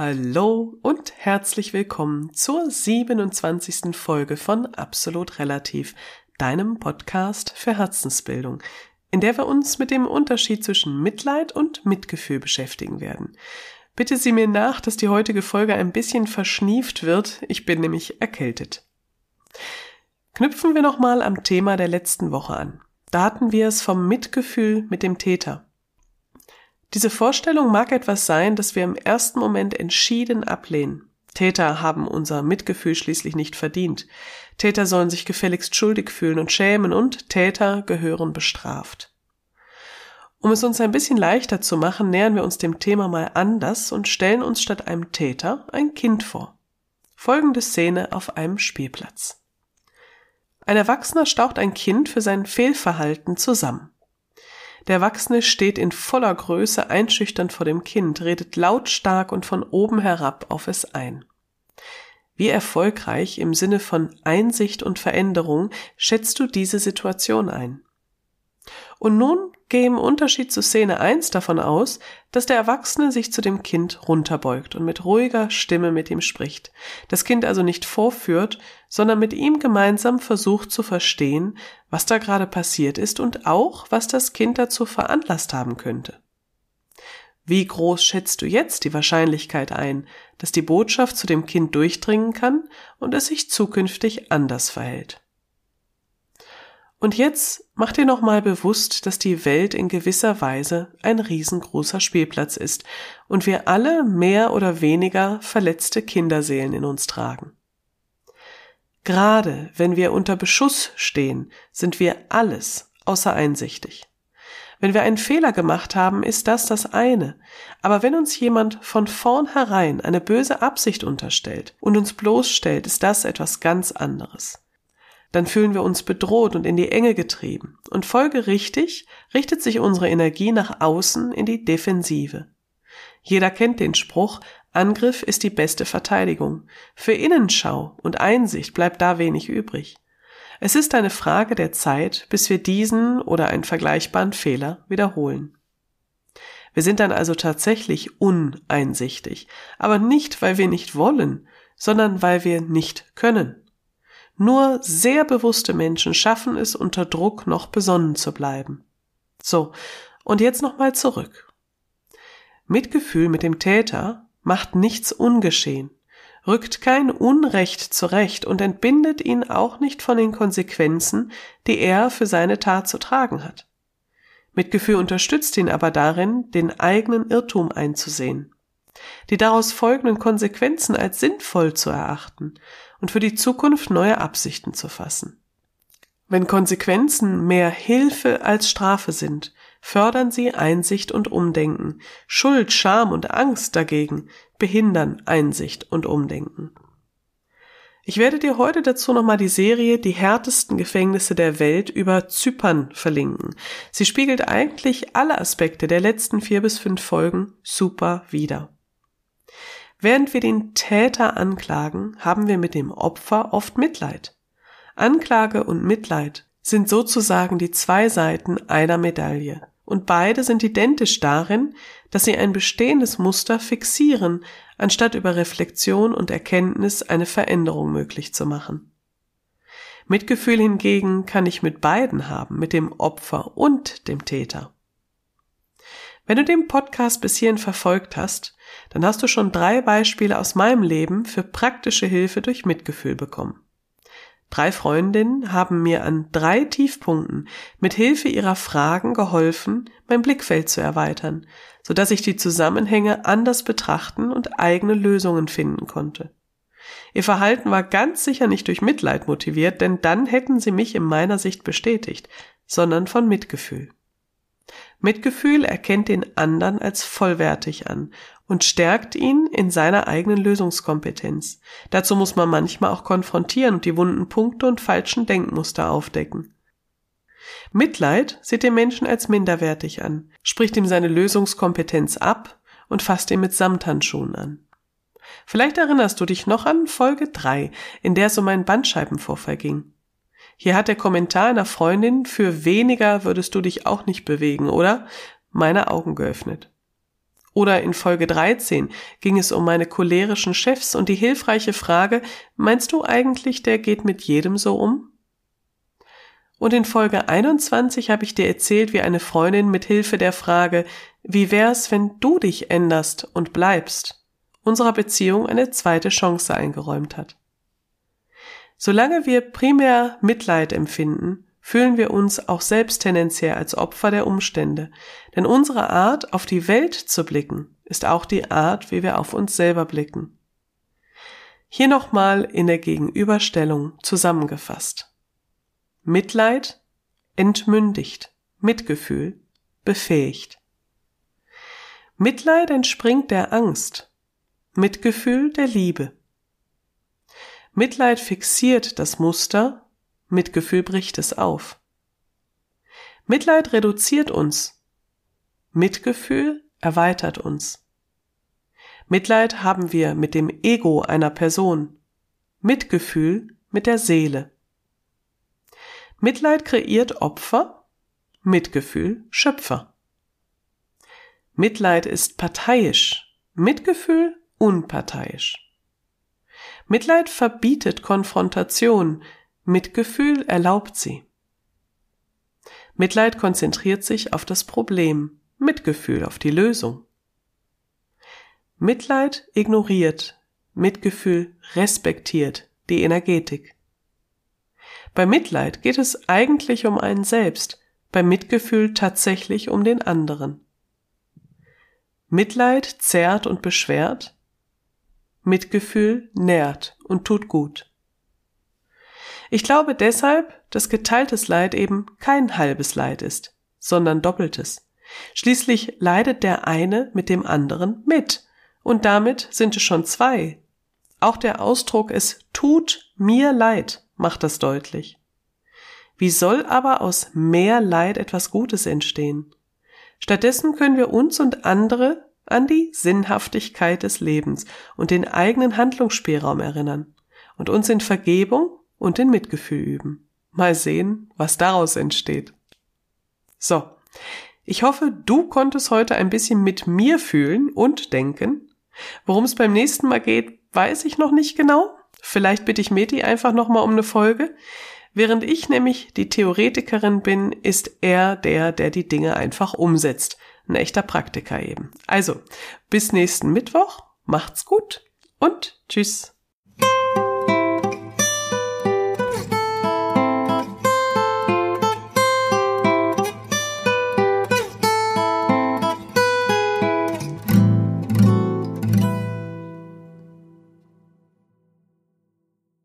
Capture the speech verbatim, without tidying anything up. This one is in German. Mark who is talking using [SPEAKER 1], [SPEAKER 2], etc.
[SPEAKER 1] Hallo und herzlich willkommen zur siebenundzwanzigsten Folge von Absolut Relativ, deinem Podcast für Herzensbildung, in der wir uns mit dem Unterschied zwischen Mitleid und Mitgefühl beschäftigen werden. Bitte sieh mir nach, dass die heutige Folge ein bisschen verschnieft wird, ich bin nämlich erkältet. Knüpfen wir nochmal am Thema der letzten Woche an. Da hatten wir es vom Mitgefühl mit dem Täter. Diese Vorstellung mag etwas sein, das wir im ersten Moment entschieden ablehnen. Täter haben unser Mitgefühl schließlich nicht verdient. Täter sollen sich gefälligst schuldig fühlen und schämen und Täter gehören bestraft. Um es uns ein bisschen leichter zu machen, nähern wir uns dem Thema mal anders und stellen uns statt einem Täter ein Kind vor. Folgende Szene auf einem Spielplatz. Ein Erwachsener staucht ein Kind für sein Fehlverhalten zusammen. Der Erwachsene steht in voller Größe einschüchternd vor dem Kind, redet lautstark und von oben herab auf es ein. Wie erfolgreich im Sinne von Einsicht und Veränderung schätzt du diese Situation ein? Und nun gehe im Unterschied zu Szene eins davon aus, dass der Erwachsene sich zu dem Kind runterbeugt und mit ruhiger Stimme mit ihm spricht. Das Kind also nicht vorführt, sondern mit ihm gemeinsam versucht zu verstehen, was da gerade passiert ist und auch, was das Kind dazu veranlasst haben könnte. Wie groß schätzt du jetzt die Wahrscheinlichkeit ein, dass die Botschaft zu dem Kind durchdringen kann und es sich zukünftig anders verhält? Und jetzt mach dir nochmal bewusst, dass die Welt in gewisser Weise ein riesengroßer Spielplatz ist und wir alle mehr oder weniger verletzte Kinderseelen in uns tragen. Gerade wenn wir unter Beschuss stehen, sind wir alles außer einsichtig. Wenn wir einen Fehler gemacht haben, ist das das eine, aber wenn uns jemand von vornherein eine böse Absicht unterstellt und uns bloßstellt, ist das etwas ganz anderes. Dann fühlen wir uns bedroht und in die Enge getrieben. Und folgerichtig richtet sich unsere Energie nach außen in die Defensive. Jeder kennt den Spruch, Angriff ist die beste Verteidigung. Für Innenschau und Einsicht bleibt da wenig übrig. Es ist eine Frage der Zeit, bis wir diesen oder einen vergleichbaren Fehler wiederholen. Wir sind dann also tatsächlich uneinsichtig, aber nicht, weil wir nicht wollen, sondern weil wir nicht können. Nur sehr bewusste Menschen schaffen es, unter Druck noch besonnen zu bleiben. So, und jetzt nochmal zurück. Mitgefühl mit dem Täter macht nichts ungeschehen, rückt kein Unrecht zurecht und entbindet ihn auch nicht von den Konsequenzen, die er für seine Tat zu tragen hat. Mitgefühl unterstützt ihn aber darin, den eigenen Irrtum einzusehen, die daraus folgenden Konsequenzen als sinnvoll zu erachten und für die Zukunft neue Absichten zu fassen. Wenn Konsequenzen mehr Hilfe als Strafe sind, fördern sie Einsicht und Umdenken. Schuld, Scham und Angst dagegen behindern Einsicht und Umdenken. Ich werde dir heute dazu nochmal die Serie Die härtesten Gefängnisse der Welt über Zypern verlinken. Sie spiegelt eigentlich alle Aspekte der letzten vier bis fünf Folgen super wider. Während wir den Täter anklagen, haben wir mit dem Opfer oft Mitleid. Anklage und Mitleid sind sozusagen die zwei Seiten einer Medaille. Und beide sind identisch darin, dass sie ein bestehendes Muster fixieren, anstatt über Reflexion und Erkenntnis eine Veränderung möglich zu machen. Mitgefühl hingegen kann ich mit beiden haben, mit dem Opfer und dem Täter. Wenn du den Podcast bis hierhin verfolgt hast, dann hast du schon drei Beispiele aus meinem Leben für praktische Hilfe durch Mitgefühl bekommen. Drei Freundinnen haben mir an drei Tiefpunkten mit Hilfe ihrer Fragen geholfen, mein Blickfeld zu erweitern, sodass ich die Zusammenhänge anders betrachten und eigene Lösungen finden konnte. Ihr Verhalten war ganz sicher nicht durch Mitleid motiviert, denn dann hätten sie mich in meiner Sicht bestätigt, sondern von Mitgefühl. Mitgefühl erkennt den anderen als vollwertig an und stärkt ihn in seiner eigenen Lösungskompetenz. Dazu muss man manchmal auch konfrontieren und die wunden Punkte und falschen Denkmuster aufdecken. Mitleid sieht den Menschen als minderwertig an, spricht ihm seine Lösungskompetenz ab und fasst ihn mit Samthandschuhen an. Vielleicht erinnerst du dich noch an Folge drei, in der es um einen Bandscheibenvorfall ging. Hier hat der Kommentar einer Freundin, für weniger würdest du dich auch nicht bewegen, oder? Meine Augen geöffnet. Oder in Folge dreizehn ging es um meine cholerischen Chefs und die hilfreiche Frage, meinst du eigentlich, der geht mit jedem so um? Und in Folge einundzwanzig habe ich dir erzählt, wie eine Freundin mit Hilfe der Frage, wie wär's, wenn du dich änderst und bleibst, unserer Beziehung eine zweite Chance eingeräumt hat. Solange wir primär Mitleid empfinden, fühlen wir uns auch selbst tendenziell als Opfer der Umstände, denn unsere Art, auf die Welt zu blicken, ist auch die Art, wie wir auf uns selber blicken. Hier nochmal in der Gegenüberstellung zusammengefasst. Mitleid entmündigt, Mitgefühl befähigt. Mitleid entspringt der Angst, Mitgefühl der Liebe. Mitleid fixiert das Muster, Mitgefühl bricht es auf. Mitleid reduziert uns, Mitgefühl erweitert uns. Mitleid haben wir mit dem Ego einer Person, Mitgefühl mit der Seele. Mitleid kreiert Opfer, Mitgefühl Schöpfer. Mitleid ist parteiisch, Mitgefühl unparteiisch. Mitleid verbietet Konfrontation, Mitgefühl erlaubt sie. Mitleid konzentriert sich auf das Problem, Mitgefühl auf die Lösung. Mitleid ignoriert, Mitgefühl respektiert die Energetik. Bei Mitleid geht es eigentlich um einen selbst, bei Mitgefühl tatsächlich um den anderen. Mitleid zerrt und beschwert, Mitgefühl nährt und tut gut. Ich glaube deshalb, dass geteiltes Leid eben kein halbes Leid ist, sondern doppeltes. Schließlich leidet der eine mit dem anderen mit, und damit sind es schon zwei. Auch der Ausdruck "es tut mir leid" macht das deutlich. Wie soll aber aus mehr Leid etwas Gutes entstehen? Stattdessen können wir uns und andere an die Sinnhaftigkeit des Lebens und den eigenen Handlungsspielraum erinnern und uns in Vergebung und in Mitgefühl üben. Mal sehen, was daraus entsteht. So, ich hoffe, du konntest heute ein bisschen mit mir fühlen und denken. Worum es beim nächsten Mal geht, weiß ich noch nicht genau. Vielleicht bitte ich Meti einfach nochmal um eine Folge. Während ich nämlich die Theoretikerin bin, ist er der, der die Dinge einfach umsetzt. Ein echter Praktiker eben. Also, bis nächsten Mittwoch, macht's gut und tschüss.